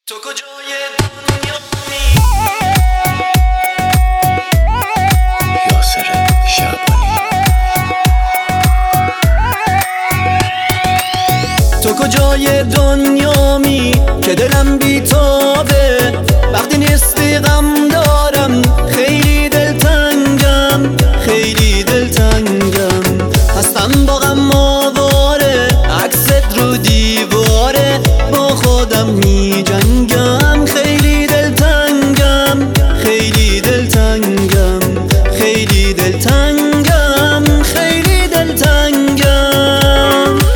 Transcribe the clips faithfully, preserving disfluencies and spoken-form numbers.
تو کجای دنیایی؟ یاسر شعبانی. تو کجای دنیامی که دلم بیتابه، وقتی نیستی غم دارم، خیلی دلتنگم، خیلی دلتنگم، هستم با غم آواره، عکست رو دیواره، با خودم می جنگم، خیلی دلتنگم، خیلی دلتنگم، خیلی دلتنگم، خیلی دلتنگم.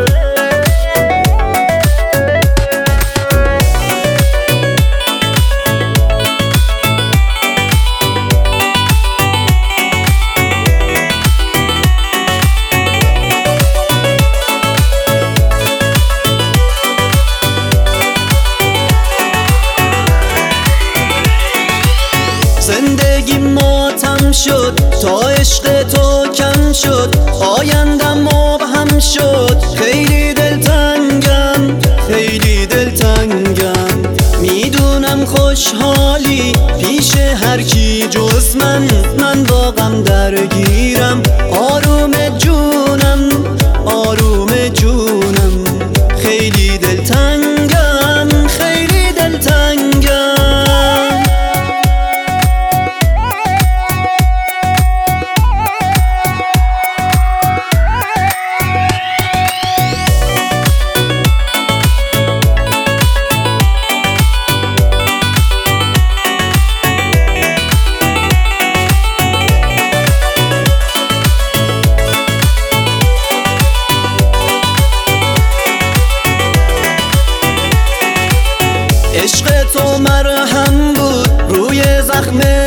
زندگی ماتم شد تا عشق تو کم شد، آیندم مبهم شد، خیلی دلتنگم، خیلی دلتنگم، میدونم خوشحالی پیش هر کی جز من، من با غم درگیرم، آروم جونم، آروم جونم، خیلی دلتنگم، خیلی دلتنگم. عشق تو مرهم بود روی زخم